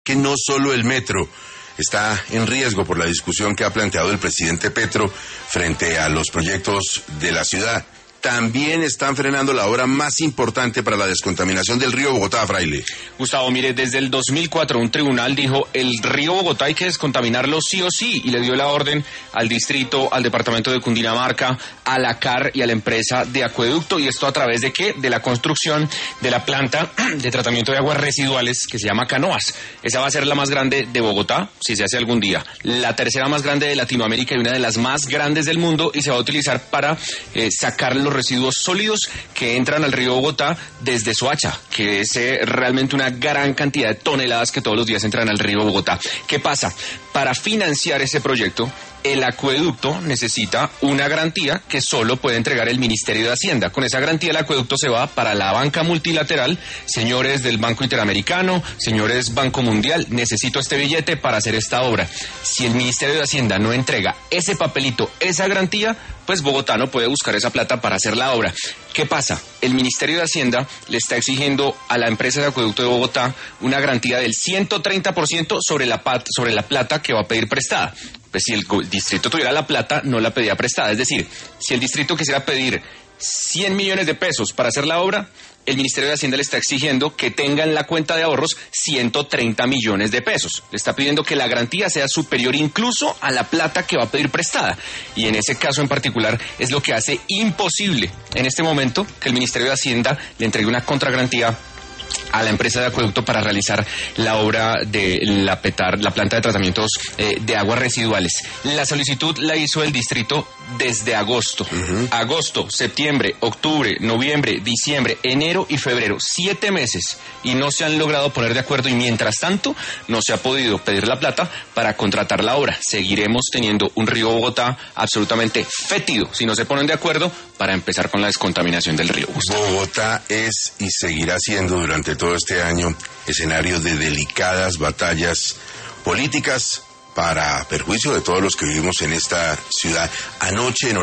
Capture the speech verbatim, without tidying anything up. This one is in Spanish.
Que no solo el metro está en riesgo por la discusión que ha planteado el presidente Petro frente a los proyectos de la ciudad. También están frenando la obra más importante para la descontaminación del río Bogotá, Fraile. Gustavo, mire, desde el dos mil cuatro un tribunal dijo el río Bogotá hay que descontaminarlo sí o sí y le dio la orden al distrito, al departamento de Cundinamarca, a la C A R y a la empresa de acueducto. ¿Y esto a través de qué? De la construcción de la planta de tratamiento de aguas residuales que se llama Canoas. Esa va a ser la más grande de Bogotá, si se hace algún día. La tercera más grande de Latinoamérica y una de las más grandes del mundo, y se va a utilizar para eh, sacar los residuos sólidos que entran al río Bogotá desde Soacha, que es eh, realmente una gran cantidad de toneladas que todos los días entran al río Bogotá. ¿Qué pasa? Para financiar ese proyecto, el acueducto necesita una garantía que solo puede entregar el Ministerio de Hacienda. Con esa garantía el acueducto se va para la banca multilateral. Señores del Banco Interamericano, señores Banco Mundial, necesito este billete para hacer esta obra. Si el Ministerio de Hacienda no entrega ese papelito, esa garantía, pues Bogotá no puede buscar esa plata para hacer la obra. ¿Qué pasa? El Ministerio de Hacienda le está exigiendo a la empresa de acueducto de Bogotá una garantía del ciento treinta por ciento sobre la, pat- sobre la plata que va a pedir prestada. Pues si el distrito tuviera la plata, no la pedía prestada. Es decir, si el distrito quisiera pedir cien millones de pesos para hacer la obra, el Ministerio de Hacienda le está exigiendo que tenga en la cuenta de ahorros ciento treinta millones de pesos. Le está pidiendo que la garantía sea superior incluso a la plata que va a pedir prestada. Y en ese caso en particular es lo que hace imposible en este momento que el Ministerio de Hacienda le entregue una contragarantía a la empresa de acueducto para realizar la obra de la PETAR, la planta de tratamientos eh, de aguas residuales. La solicitud la hizo el distrito desde agosto. Uh-huh. Agosto, septiembre, octubre, noviembre, diciembre, enero y febrero. Siete meses. Y no se han logrado poner de acuerdo y mientras tanto no se ha podido pedir la plata para contratar la obra. Seguiremos teniendo un río Bogotá absolutamente fétido si no se ponen de acuerdo para empezar con la descontaminación del río. Gustavo. Bogotá es y seguirá siendo durante todo este año escenario de delicadas batallas políticas para perjuicio de todos los que vivimos en esta ciudad. Anoche en